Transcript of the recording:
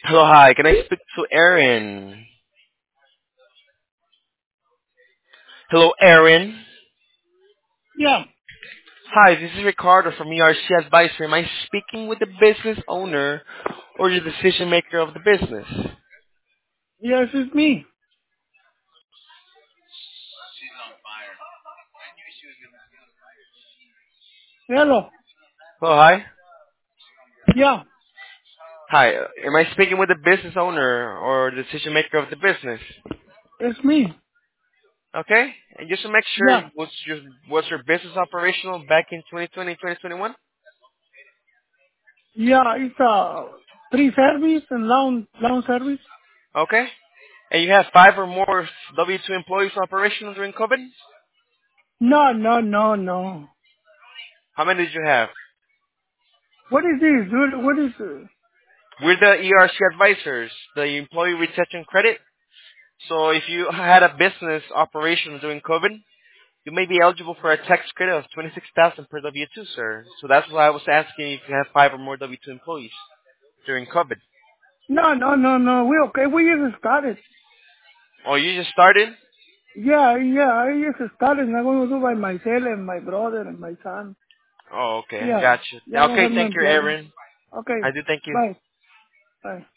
Hello, hi. Can I speak to Aaron? Hello, Aaron. Yeah. Hi, this is Ricardo from ERC Advisor. Am I speaking with the business owner or the decision maker of the business? Yes, it's me. Hello. Hello, hi. Yeah, Hi, am I speaking with the business owner or the decision maker of the business? it's me. Okay, and just to make sure, Yeah. was your business operational back in 2020, 2021? Yeah, it's pre-service and loan service. Okay, and you have 5 or more W-2 employees operational during COVID? No, no, no, no. How many did you have? What is this? What is We're the ERC advisors, the employee retention credit. So if you had a business operation during COVID, you may be eligible for a tax credit of 26,000 per W-2, sir. So that's why I was asking if you have 5 or more W-2 employees during COVID. No, no, no, no. We okay. We just started. Oh, you just started? Yeah, yeah. I just started. I'm going to do by myself and my brother and my son. Oh, okay. Yeah. Gotcha. Yeah, I don't Okay, have no thank you, employees. Aaron. Okay. I do thank you. Bye. Bye.